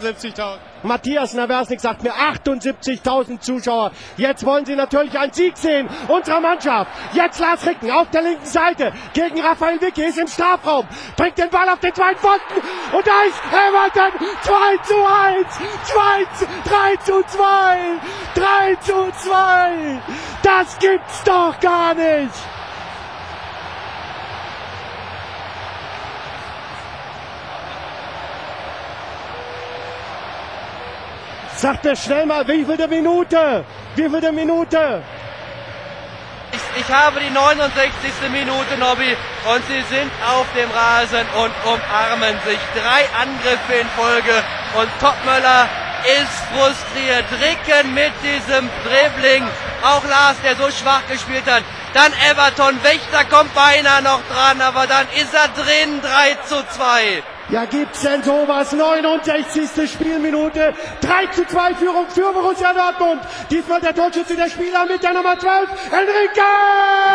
78.000. Matthias Naversnik sagt mir 78.000 Zuschauer. Jetzt wollen sie natürlich einen Sieg sehen unserer Mannschaft. Jetzt Lars Ricken auf der linken Seite gegen Raphael Vicky, ist im Strafraum, bringt den Ball auf den zweiten Pfosten und da ist Everton 2:1, 3:2, 3:2. Das gibt's doch gar nicht. Sagt mir schnell mal, wie viel der Minute? Wie viel der Minute? Ich habe die 69. Minute, Nobby, und sie sind auf dem Rasen und umarmen sich. 3 Angriffe in Folge und Topmöller ist frustriert. Ricken mit diesem Dribbling. Auch Lars, der so schwach gespielt hat. Dann Everton, Wächter kommt beinahe noch dran, aber dann ist er drin, 3:2. Ja, gibt's denn sowas? 69. Spielminute, 3:2 Führung für Borussia Dortmund. Diesmal der Torschütze der Spieler mit der Nummer 12, Enrique!